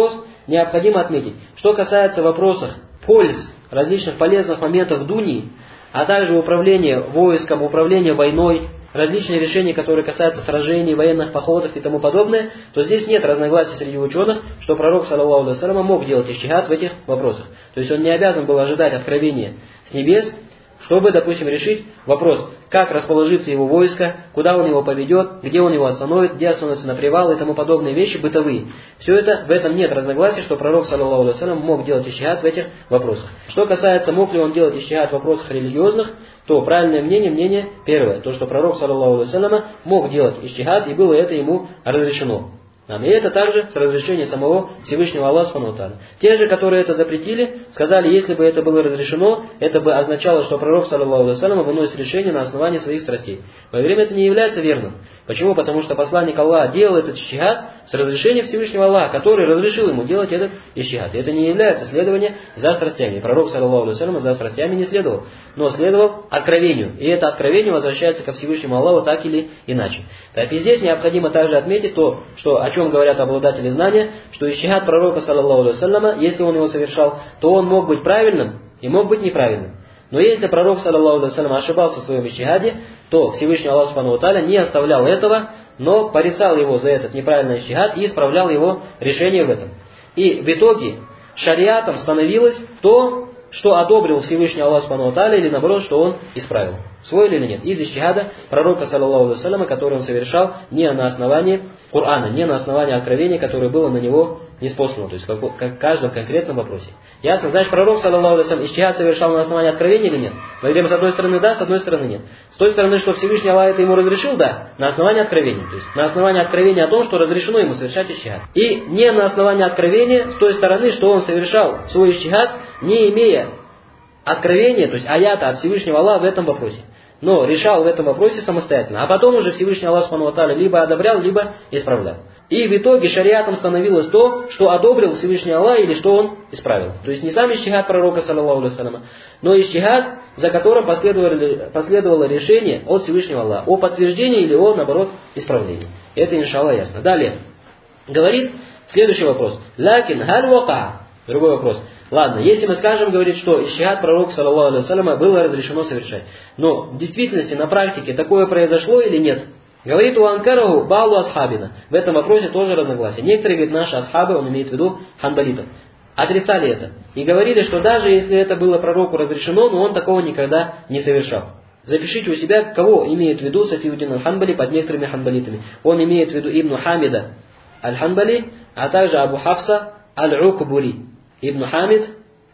необходимо отметить, что касается вопросов польз, различных полезных моментов дуньи, а также управления войском, управления войной, различные решения, которые касаются сражений, военных походов и тому подобное, то здесь нет разногласий среди ученых, что пророк, саллаллаху алейхи ва саллям, мог делать иджтихад в этих вопросах. То есть он не обязан был ожидать откровения с небес, чтобы, допустим, решить вопрос, как расположится его войско, куда он его поведет, где он его остановит, где остановится на привал и тому подобные вещи бытовые. Все это, в этом нет разногласий, что пророк, саллаллаху алейхи ва саллям, мог делать иджтихад в этих вопросах. Что касается, мог ли он делать иджтихад в вопросах религиозных, то правильное мнение, мнение первое, то, что пророк, саллаллаху алейхи ва саллям, мог делать иджтихад, и было это ему разрешено. И это также с разрешения самого Всевышнего Аллаха Субхану ва Тааля. Те же, которые это запретили, сказали, если бы это было разрешено, это бы означало, что пророк, саллаллаху алейхи ва саллям, выносит решение на основании своих страстей. Во время это не является верным. Почему? Потому что посланник Аллаха делал этот иджтихад с разрешения Всевышнего Аллаха, который разрешил ему делать этот иджтихад. И это не является следование за страстями. Пророк, саллаллаху алейхи ва саллям, за страстями не следовал, но следовал откровению. И это откровение возвращается ко Всевышнему Аллаху так или иначе. Так и здесь необходимо также отметить то, что, о чем говорят обладатели знания, что иджтихад пророка, саллаллаху алейхи ва саллям, если он его совершал, то он мог быть правильным и мог быть неправильным. Но если пророк, саллаллаху алейхи ва саллям, ошибался в своем иджтихаде, то Всевышний Аллах Субхану ва Тааля не оставлял этого, но порицал его за этот неправильный иджтихад и исправлял его решение в этом. И в итоге шариатом становилось то, что одобрил Всевышний Аллах Субхану ва Тааля, или наоборот, что он исправил. Усвоили или нет? Из иджтихада пророка, саллаллаху алейхи ва саллям, который он совершал не на основании Корана, не на основании откровения, которое было на него ниспослано, то есть как, как в каждом конкретном вопросе. Ясно? Значит, пророк, саллаллаху алейхи ва саллям, иджтихад совершал на основании откровения или нет? Мы говорим, с одной стороны да, с одной стороны нет. С той стороны, что Всевышний Аллах это ему разрешил, да, на основании откровения. То есть на основании откровения о том, что разрешено ему совершать иджтихад. И не на основании откровения с той стороны, что он совершал свой иджтихад, не имея откровения, то есть аята от Всевышнего Аллаха в этом вопросе. Но решал в этом вопросе самостоятельно. А потом уже Всевышний Аллах Субхану ва Тааля либо одобрял, либо исправлял. И в итоге шариатом становилось то, что одобрил Всевышний Аллах или что он исправил. То есть не сам иджтихад пророка, саллаллаху алейхи ва саллям, но иджтихад, за которым последовало, последовало решение от Всевышнего Аллаха о подтверждении или о, наоборот, исправлении. Это, иншаллах, ясно. Далее. Говорит следующий вопрос. Лакин халь вака. Другой вопрос. Ладно, если мы скажем, говорит, что иджтихад пророка, саллаллаху алейхи ва саллям, было разрешено совершать. Но в действительности, на практике, такое произошло или нет? Говорит у Анкараху Баалу Асхабина. В этом вопросе тоже разногласия. Некоторые, говорят, наши асхабы, он имеет в виду ханбалитов, отрицали это. И говорили, что даже если это было пророку разрешено, но он такого никогда не совершал. Запишите у себя, кого имеет в виду Сафиуддин аль-Ханбали под некоторыми ханбалитами. Он имеет в виду Ибн Хамида аль-Ханбали, а также Абу Хафса аль-Укбури. Ибн Хамид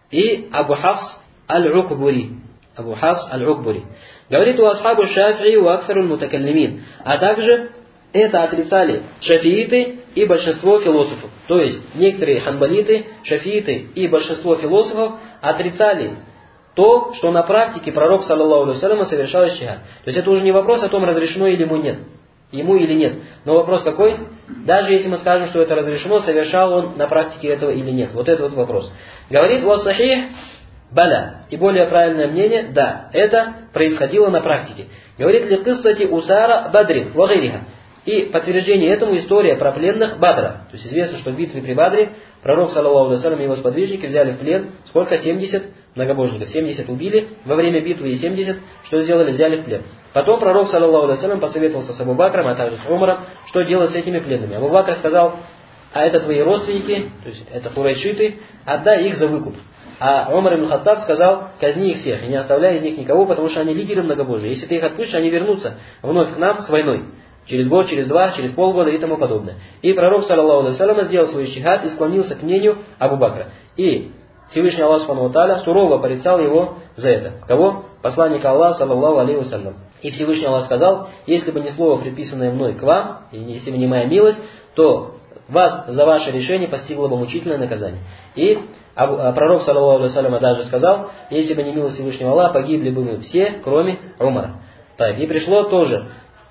и Абу Хафс аль-Укбури. Абу Хафс аль-Укбури. Говорит у асхабу Шафии у аксаруль мутакаллимин. А также это отрицали шафииты и большинство философов. То есть некоторые ханбалиты, шафииты и большинство философов отрицали то, что на практике пророк, саллаллаху алейхи ва саллям, совершал иджтихад. То есть это уже не вопрос о том, разрешено или ему нет. Ему или нет. Но вопрос какой? Даже если мы скажем, что это разрешено, совершал он на практике этого или нет. Вот это вот вопрос. Говорит ва сахих баля. И более правильное мнение, да, это происходило на практике. Говорит ли киссати усара бадрин ва гайриха. И подтверждение этому история про пленных Бадра. То есть известно, что в битве при Бадре пророк, саллаллаху алейхи ва саллям, и его сподвижники взяли в плен сколько? семьдесят многобожников. семьдесят убили во время битвы и семьдесят, что сделали? Взяли в плен. Потом пророк, саллаллаху алейхи ва саллям, посоветовался с Абу Бакром, а также с Умаром, что делать с этими пленными. Абу Бакр сказал: а это твои родственники, то есть это курайшиты, отдай их за выкуп. А Умар ибн Хаттаб сказал: казни их всех и не оставляй из них никого, потому что они лидеры многобожия. Если ты их отпустишь, они вернутся вновь к нам с войной. Через год, через два, через полгода и тому подобное. И пророк, саллаллаху алейхи ва саллям, сделал свой иджтихад и склонился к мнению Абу Бакра. И Всевышний Аллах Субхану ва Тааля сурово порицал его за это. Кого? Посланника Аллаха, саллаллаху алейхи ва саллям. И Всевышний Аллах сказал: если бы не слово, предписанное мной к вам, и если бы не моя милость, то вас за ваше решение постигло бы мучительное наказание. И пророк, саллаллаху алейхи ва саллям, даже сказал: если бы не милость Всевышнего Аллаха, погибли бы мы все, кроме Умара. Так, и пришло тоже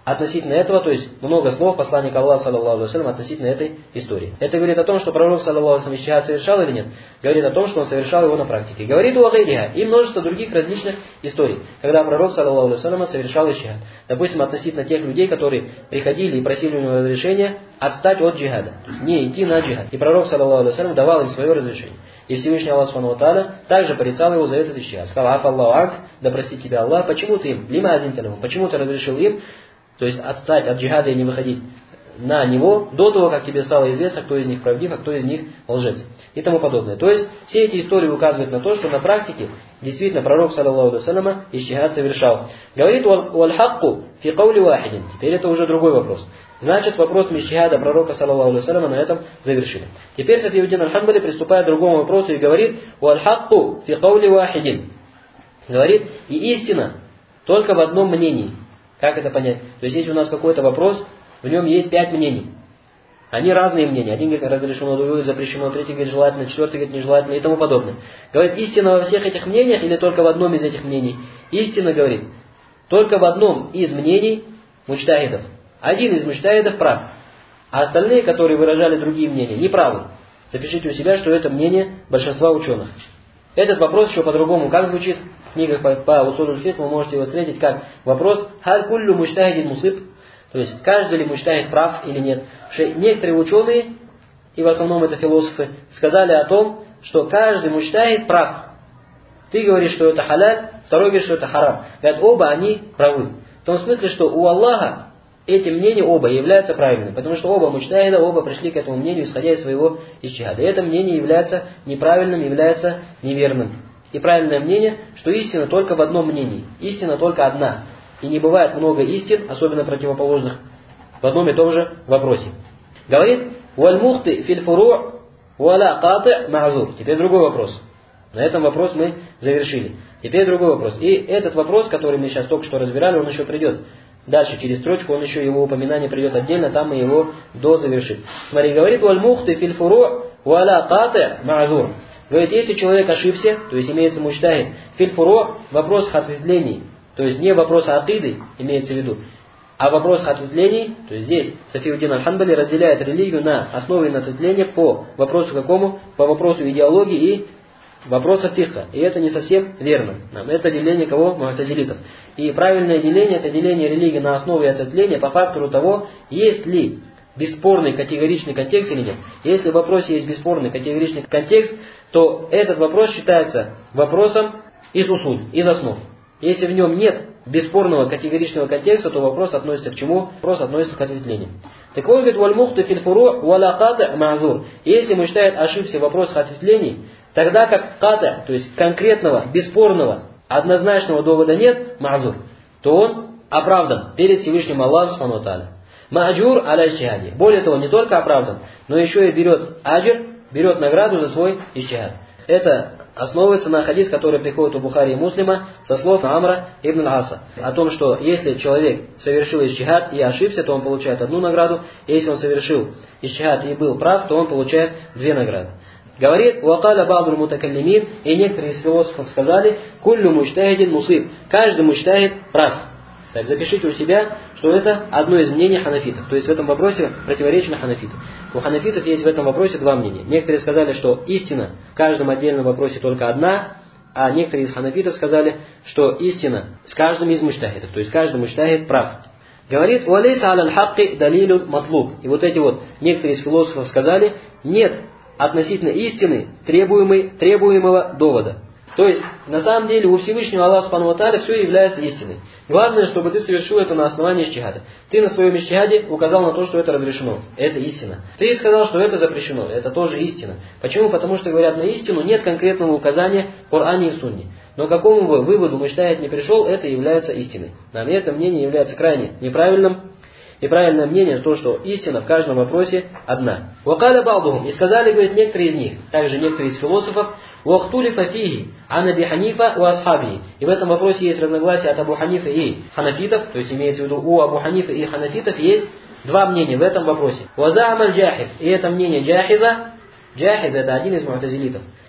относительно этого, то есть много слов посланника Аллаха, саллаллаху алейхи ва саллям, относительно этой истории. Это говорит о том, что пророк, саллаллаху алейхи ва саллям, иджтихад совершал или нет? Говорит о том, что он совершал его на практике. Говорит у гайриха и множество других различных историй, когда пророк, саллаллаху алейхи ва саллям, совершал иджтихад. Допустим, относительно тех людей, которые приходили и просили у него разрешения отстать от джихада, то есть не идти на джихад. И пророк, саллаллаху алейхи ва саллям, давал им свое разрешение. И Всевышний Аллах Субхану ва Тааля также порицал его за этот иджтихад. Сказал: «Аф Аллаху анк, да простит тебя Аллах, почему ты им, лима адин талахум, почему ты разрешил им, то есть отстать от джихада и не выходить на него до того, как тебе стало известно, кто из них правдив, а кто из них лжец». И тому подобное. То есть все эти истории указывают на то, что на практике действительно пророк, саллаллаху алейхи ва саллям, иджтихад совершал. Говорит: «Валь-хакку фи каули вахидин». Теперь это уже другой вопрос. Значит, с вопросом иджтихада пророка, саллаллаху алейхи ва саллям, на этом завершили. Теперь Сафиуддин аль-Хамбали приступает к другому вопросу и говорит: «Валь-хакку фи каули вахидин». Говорит: и истина только в одном мнении. Как это понять? То есть, если у нас какой-то вопрос, в нем есть пять мнений. Они разные мнения. Один говорит разрешено, другой говорит запрещено, третий говорит желательно, четвертый говорит нежелательно и тому подобное. Говорит: истина во всех этих мнениях или только в одном из этих мнений? Истина, говорит, только в одном из мнений муджтахидов. Один из муджтахидов прав, а остальные, которые выражали другие мнения, неправы. Запишите у себя, что это мнение большинства ученых. Этот вопрос еще по-другому как звучит? В книгах по, по усуль аль-фикх вы можете его встретить как вопрос «Халь куллю муджтахидин мусиб?» То есть, каждый ли муджтахид прав или нет. Что некоторые ученые, и в основном это философы, сказали о том, что каждый муджтахид прав. Ты говоришь, что это халяль, второй говорит, что это харам. Говорят, оба они правы. В том смысле, что у Аллаха эти мнения оба являются правильными. Потому что оба муджтахида, оба пришли к этому мнению, исходя из своего иджтихада. И это мнение является неправильным, является неверным. И правильное мнение, что истина только в одном мнении. Истина только одна. И не бывает много истин, особенно противоположных, в одном и том же вопросе. Говорит: «Валь-мухты филь-фуру' валя каты' ма'зур». Теперь другой вопрос. На этом вопрос мы завершили. Теперь другой вопрос. И этот вопрос, который мы сейчас только что разбирали, он еще придет. Дальше, через строчку, он еще, его упоминание придет отдельно, там мы его дозавершим. Смотри, говорит: «Валь-мухты филь-фуру' валя каты' ма'зур». Говорит, если человек ошибся, то есть имеется муджтахид, филь-фуру' в вопросах ответвлений, то есть не вопрос акиды, имеется в виду, а вопрос ответвлений, то есть здесь Сафиуддин аль-Хамбали разделяет религию на основе на ответвления по вопросу какому? По вопросу идеологии и вопроса фикха. И это не совсем верно. Это деление кого? Му'тазилитов. И правильное деление, это деление религии на основе ответвления по фактору того, есть ли бесспорный категоричный контекст или нет. Если в вопросе есть бесспорный категоричный контекст, то этот вопрос считается вопросом из усуль, из основ. Если в нем нет бесспорного категоричного контекста, то вопрос относится к чему? Вопрос относится к ответвлению. Так вот, говорит: «Валь-мухту филь-фуру' валя каты' ма'зур». Если муджтахид ошибся в вопросах ответвлений, тогда как каты', то есть конкретного, бесспорного, однозначного довода нет, ма'зур, то он оправдан перед Всевышним Аллахом Субхану ва Тааля. Ма'джур аля иджтихади. Более того, не только оправдан, но еще и берет аджр, берет награду за свой иджтихад. Это основывается на хадис, который приходит у Бухари и Муслима со слов Амра ибн Аса. О том, что если человек совершил иджтихад и ошибся, то он получает одну награду. Если он совершил иджтихад и был прав, то он получает две награды. Говорит: «Вакаля ба'дуль мутакаллимин». И некоторые из философов сказали: «Куллю муджтахидин мусиб». Каждый муджтахид прав. Так, запишите у себя, что это одно из мнений ханафитов. То есть в этом вопросе противоречие ханафитов. У ханафитов есть в этом вопросе два мнения. Некоторые сказали, что истина в каждом отдельном вопросе только одна, а некоторые из ханафитов сказали, что истина с каждым из муджтахидов. То есть каждый муджтахид прав. Говорит: «Валейса аля аль-хакки далилю матлуб». И вот эти вот некоторые из философов сказали: нет относительно истины требуемой, требуемого довода. То есть, на самом деле, у Всевышнего Аллаха Субхану ва Тааля все является истиной. Главное, чтобы ты совершил это на основании иджтихада. Ты на своем иджтихаде указал на то, что это разрешено. Это истина. Ты сказал, что это запрещено. Это тоже истина. Почему? Потому что, говорят, на истину нет конкретного указания в Коране и в Сунне. Но к какому бы выводу муджтахид не пришел, это является истиной. Нам это мнение является крайне неправильным. И правильное мнение то, что истина в каждом вопросе одна. «Вакаля ба'духум». И сказали, говорит, некоторые из них, также некоторые из философов: «Вахтулифа фиги ан Аби Ханифа у асхабихи». И в этом вопросе есть разногласия от Абу Ханифа и ханафитов, то есть имеется в виду у Абу Ханифа и ханафитов есть два мнения в этом вопросе. «Ваза'амаль джахид». И это мнение джахиза. Джахид — это один из му'тазилитов,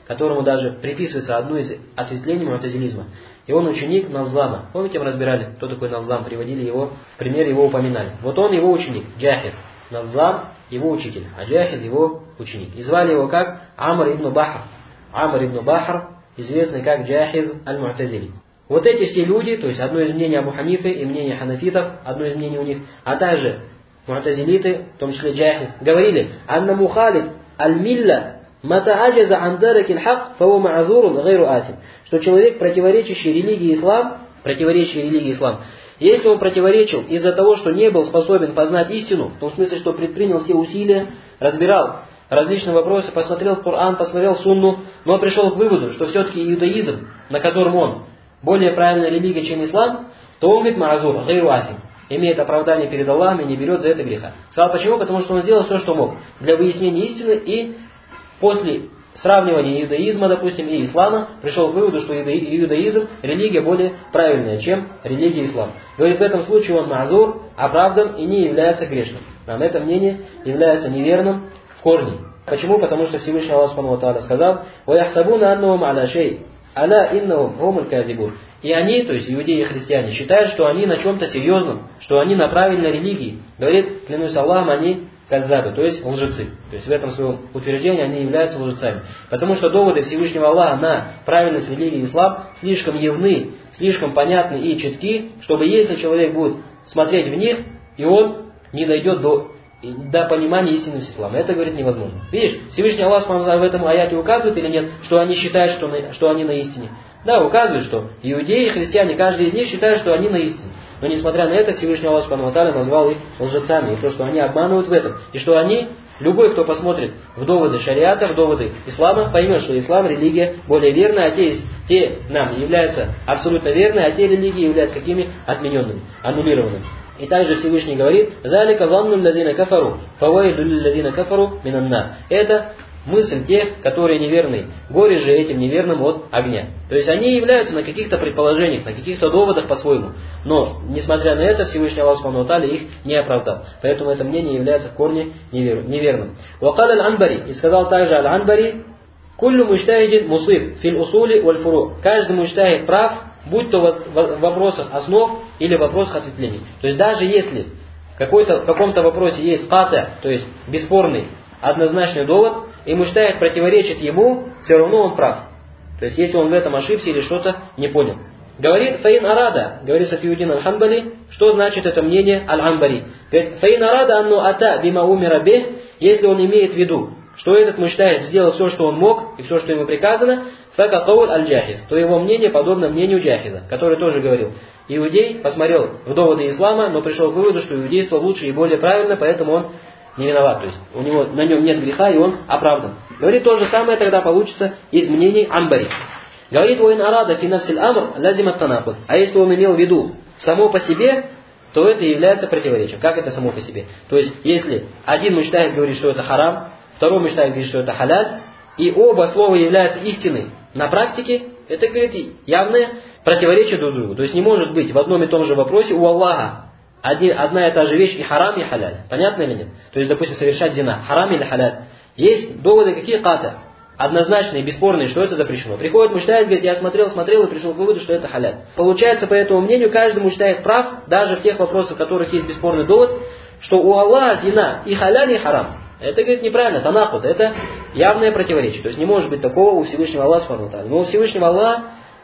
которому даже приписывается одно из ответвлений му'тазилизма. И он ученик Назлама. Помните, мы разбирали, кто такой Назлам, приводили его, в пример его упоминали. Вот он его ученик, Джахиз. Назлам его учитель, а Джахиз его ученик. И звали его как Амр ибн Бахр. Амр ибн Бахр, известный как Джахиз аль-Му'тазили. Вот эти все люди, то есть одно из мнений Абу Ханифы и мнение ханафитов, одно из мнений у них, а также му'тазилиты, в том числе Джахиз, говорили: «Анна мухалиф аль-милля мата аджаза ан даракил хак фау ма'азурун гайру асим». Что человек, противоречащий религии ислам, противоречащий религии ислам, если он противоречил из-за того, что не был способен познать истину, в том смысле, что предпринял все усилия, разбирал различные вопросы, посмотрел в Коран, посмотрел в Сунну, но пришел к выводу, что все-таки иудаизм, на котором он более правильная религия, чем ислам, то он говорит: ма'азур гайру асим, имеет оправдание перед Аллахом и не берет за это греха. Сказал почему? Потому что он сделал все, что мог для выяснения истины, и после сравнивания иудаизма, допустим, и ислама, пришел к выводу, что иудаизм религия более правильная, чем религия ислам. Говорит, в этом случае он ма'азур, оправдан и не является грешным. Нам это мнение является неверным в корне. Почему? Потому что Всевышний Аллах Субхану ва Тааля сказал: «Ваяхсабуна аннахум аля шей, аля иннахум хумуль казибун». И они, то есть иудеи и христиане, считают, что они на чем-то серьезном, что они на правильной религии. Говорит, клянусь Аллахом, они каззабы, то есть лжецы. То есть в этом своем утверждении они являются лжецами. Потому что доводы Всевышнего Аллаха на правильность религии ислам слишком явны, слишком понятны и четки, чтобы если человек будет смотреть в них, и он не дойдет до, до понимания истинности ислама. Это, говорит, невозможно. Видишь, Всевышний Аллах в этом аяте указывает или нет, что они считают, что, на, что они на истине? Да, указывает, что иудеи и христиане, каждый из них считает, что они на истине. Но несмотря на это, Всевышний Аллах Субхану ва Тааля назвал их лжецами. И то, что они обманывают в этом. И что они, любой, кто посмотрит в доводы шариата, в доводы ислама, поймет, что ислам религия более верная, а те, те нам являются абсолютно верной, а те религии являются какими? Отмененными, аннулированными. И также Всевышний говорит: «Залика занну лазина кафару, фавайлю лазина кафару минанна». Это мысль тех, которые неверны. Горе же этим неверным от огня. То есть они являются на каких-то предположениях, на каких-то доводах по-своему. Но, несмотря на это, Всевышний Аллах Субхану ва Тааля их не оправдал. Поэтому это мнение является в корне неверным. «Вакал аль-Анбари». И сказал также аль-Анбари: «Куллю муджтахидин мусиб фил усули валь фуру». Каждый муджтахид прав, будь то в вопросах основ или в вопросах ответвлений. То есть даже если в каком-то вопросе есть ката, то есть бесспорный, однозначный довод, и муджтахид противоречит ему, все равно он прав. То есть если он в этом ошибся или что-то не понял. Говорит фаин арада, говорит Сафиуддин аль-Ханбали, что значит это мнение аль-Анбари. Говорит, фаин арада анну ата бима умира бех, если он имеет в виду, что этот муджтахид сделал все, что он мог, и все, что ему приказано, фака кауль аль-Джахиз, то его мнение подобно мнению Джахиза, который тоже говорил: иудей посмотрел в доводы ислама, но пришел к выводу, что иудейство лучше и более правильно, поэтому он не виноват, то есть у него на нем нет греха, и он оправдан. Говорит, то же самое тогда получится из мнений Анбари. Говорит, воин арада фи нафсиль амр лазимат танакуд. А если он имел в виду само по себе, то это является противоречием. Как это само по себе? То есть, если один муджтахид говорит, что это харам, второй муджтахид говорит, что это халяль, и оба слова являются истиной на практике, это, говорит, явное противоречие друг другу. То есть не может быть в одном и том же вопросе у Аллаха Один, одна и та же вещь и харам, и халяль. Понятно или нет? То есть, допустим, совершать зина. Харам или халяль. Есть доводы какие ката. Однозначные, бесспорные, что это запрещено. Приходит муджтахид, говорит, я смотрел, смотрел и пришел к выводу, что это халяль. Получается, по этому мнению, каждый муджтахид прав, даже в тех вопросах, в которых есть бесспорный довод, что у Аллаха зина и халяль, и харам. Это, говорит, неправильно, танакуд, это явное противоречие. То есть не может быть такого у Всевышнего Аллаха Субхану ва Тааля. Но у Всевышнего Аллаха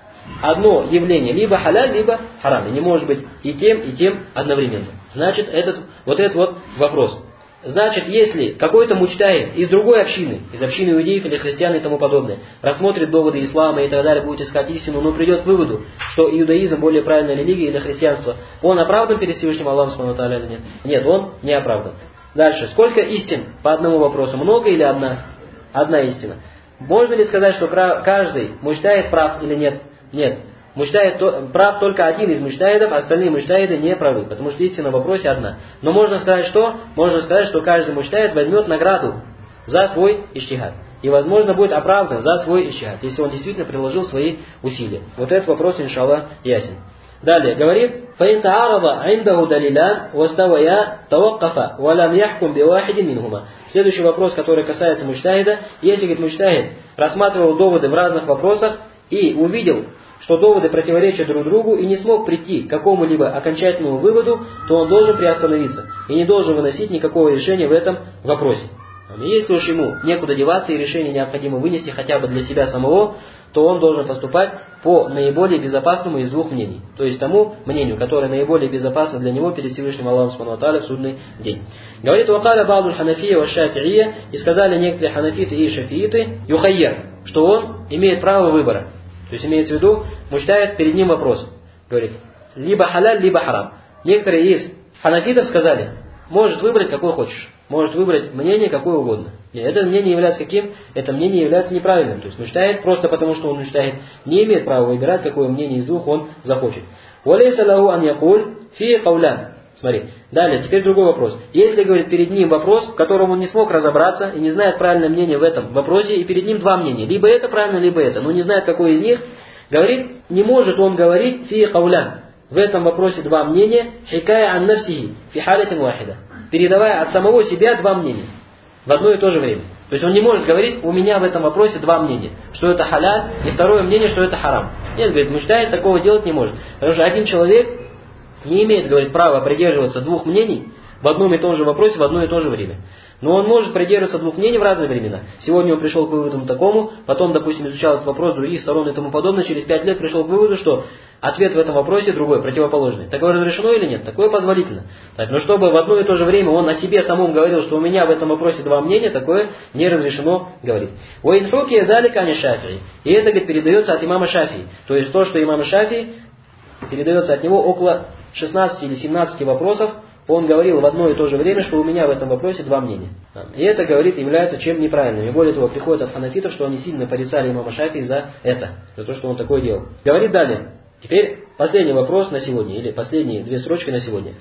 одно явление либо халяль, либо харам. И не может быть и тем, и тем одновременно. Значит, этот, вот этот вот вопрос. Значит, если какой-то муджтахид из другой общины, из общины иудеев или христиан и тому подобное, рассмотрит доводы ислама и так далее, будет искать истину, но придет к выводу, что иудаизм более правильная религия или христианство, он оправдан перед Всевышним Аллахом Субхану ва Тааля или нет? Нет, он не оправдан. Дальше. Сколько истин по одному вопросу? Много или одна? Одна истина. Можно ли сказать, что каждый муджтахид прав или нет? Нет. Муджтахид прав только один из муджтахидов, остальные муджтахиды не правы, потому что истина в вопросе одна. Но можно сказать что? Можно сказать, что каждый муджтахид возьмет награду за свой иджтихад. И, возможно, будет оправдан за свой иджтихад, если он действительно приложил свои усилия. Вот этот вопрос, иншаллах, ясен. Далее говорит: فَإِنْ تَعَارَضَ عِنْدَهُ دَلِيلَانْ وَاسْتَوَيَا تَوَقَّفَ وَلَمْ يَحْكُمْ بِوَاحِدٍ مِنْهُمَا. Следующий вопрос, который касается муджтахида. Если, говорит, муджтахид рассматривал доводы в разных вопросах и увидел, что доводы противоречат друг другу и не смог прийти к какому-либо окончательному выводу, то он должен приостановиться и не должен выносить никакого решения в этом вопросе. Если уж ему некуда деваться и решение необходимо вынести хотя бы для себя самого, то он должен поступать по наиболее безопасному из двух мнений. То есть тому мнению, которое наиболее безопасно для него перед Всевышним Аллахом Субхану ва Тааля в судный день. Говорит: «Вакаля ба'ду ханафия ва шафиия», и сказали некоторые ханафиты и шафииты, юхайер, что он имеет право выбора. То есть имеется в виду, муджтахид, перед ним вопрос. Говорит, либо халяль, либо харам. Некоторые из ханафитов сказали, может выбрать какой хочешь. Может выбрать мнение какое угодно. И это мнение является каким? Это мнение является неправильным. То есть муджтахид, просто потому что он муджтахид, не имеет права выбирать, какое мнение из двух он захочет. «Валейса лаху ан якуль фи каулян». Смотри. Далее, теперь другой вопрос. Если, говорит, перед ним вопрос, в котором он не смог разобраться и не знает правильное мнение в этом вопросе, и перед ним два мнения. Либо это правильно, либо это. Но не знает, какое из них. Говорит, не может он говорить фи каулян. В этом вопросе два мнения. Хикая ан нафсихи фи халятин вахида. Передавая от самого себя два мнения в одно и то же время. То есть он не может говорить, у меня в этом вопросе два мнения, что это халяль, и второе мнение, что это харам. Нет, говорит, муджтахид такого делать не может. Потому что один человек не имеет, говорит, права придерживаться двух мнений в одном и том же вопросе в одно и то же время. Но он может придерживаться двух мнений в разные времена. Сегодня он пришел к выводу такому, потом, допустим, изучал этот вопрос с других сторон и тому подобное, через пять лет пришел к выводу, что ответ в этом вопросе другой, противоположный. Такое разрешено или нет? Такое позволительно. Так, но чтобы в одно и то же время он о себе самом говорил, что у меня в этом вопросе два мнения, такое не разрешено говорить. «Уэйнхуки залика ани Шафии». И это, говорит, передается от имама Шафии. То есть то, что имам Шафии, передается от него около шестнадцати или семнадцати вопросов, он говорил в одно и то же время, что у меня в этом вопросе два мнения. И это, говорит, является чем неправильным. И более того, приходит от ханафитов, что они сильно порицали имама Шафии за это, за то, что он такое делал. Говорит далее. Теперь последний вопрос на сегодня, или последние две строчки на сегодня.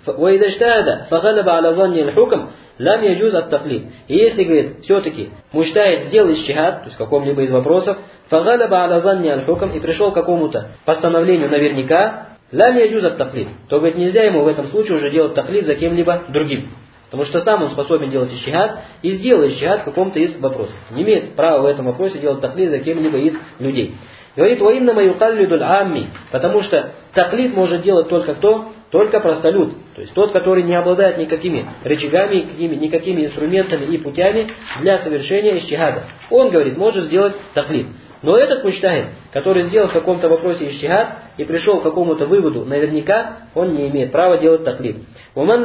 И если, говорит, все-таки муджтахид сделал ижтихад, то есть в каком-либо из вопросов, и пришел к какому-то постановлению наверняка, «Ла не яджуз ат-таклид», то, говорит, нельзя ему в этом случае уже делать таклид за кем-либо другим. Потому что сам он способен делать ижтихад и сделал ижтихад в каком-то из вопросов. Не имеет права в этом вопросе делать таклид за кем-либо из людей. Говорит, «Ваиннама юкаллидуль амми», потому что таклид может делать только кто? Только простолюд. То есть тот, который не обладает никакими рычагами, никакими, никакими инструментами и путями для совершения ижтихада. Он, говорит, может сделать таклид. Но этот муджтахид, который сделал в каком-то вопросе ижтихад и пришел к какому-то выводу наверняка, он не имеет права делать таклид. Но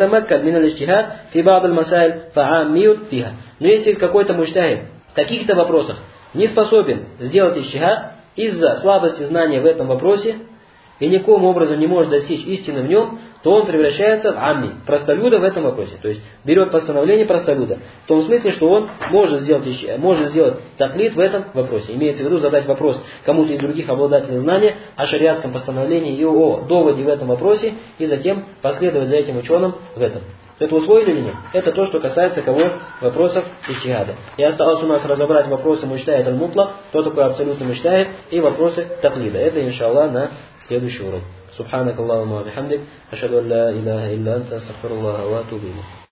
если какой-то муджтахид в каких-то вопросах не способен сделать ижтихад из-за слабости знания в этом вопросе и никаким образом не может достичь истины в нем, то он превращается в амми, простолюда в этом вопросе. То есть берет постановление простолюда. В том смысле, что он может сделать, может сделать таклид в этом вопросе. Имеется в виду задать вопрос кому-то из других обладателей знания о шариатском постановлении и о доводе в этом вопросе, и затем последовать за этим ученым в этом. Это усвоили или нет? Это то, что касается кого? Вопросов ижтихада. И осталось у нас разобрать вопросы муджтахид аль-мутлак, кто такой абсолютный муджтахид, и вопросы таклида. Это, иншаллах, на следующий урок. Субханак Аллахумма ва бихамдик, ашхаду ан ла илляха илля анта, астагфируллаха ва атубу илейх.